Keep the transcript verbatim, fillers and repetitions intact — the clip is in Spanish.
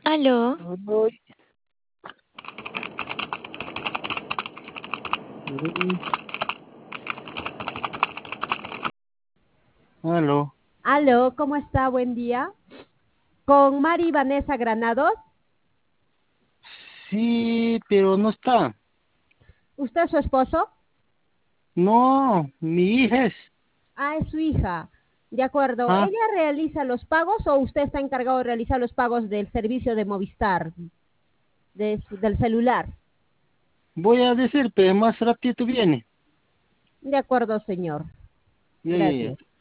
Aló, Ay, ay, aló. Aló, ¿cómo está? Buen día. Con Mari Vanessa Granados. Sí, pero no está. ¿Usted es su esposo? No, mi hija es. Ah, es su hija. De acuerdo. Ah, ¿Ella realiza los pagos o usted está encargado de realizar los pagos del servicio de Movistar, de su- del celular? voy a decir, pero más rápido viene. De acuerdo, señor. Ya, ya, ya. Gracias.